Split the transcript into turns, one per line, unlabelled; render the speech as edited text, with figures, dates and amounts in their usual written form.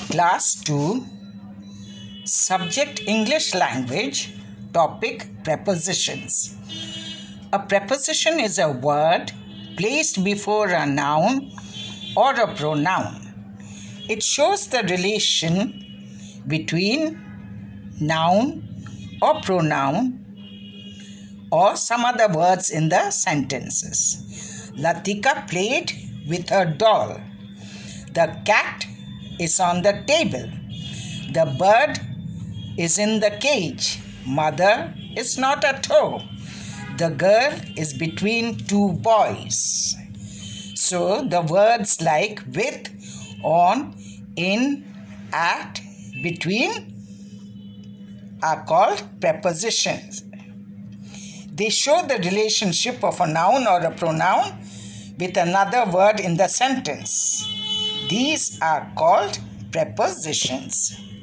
Class 2, Subject English Language, Topic Prepositions. A preposition is a word placed before a noun or a pronoun. It shows the relation between noun or pronoun or some other words in the sentences. Latika played with her doll. The cat is on the table. The bird is in the cage. Mother is not at home. The girl is between two boys. So the words like with, on, in, at, between are called prepositions. They show the relationship of a noun or a pronoun with another word in the sentence. These are called prepositions.